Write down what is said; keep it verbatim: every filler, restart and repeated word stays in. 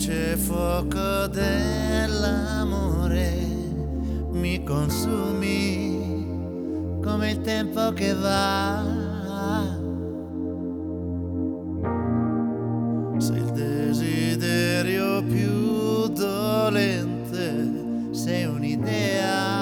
dolce fuoco dell'amore, mi consumi come il tempo che va. Sei il desiderio più dolente, sei un'idea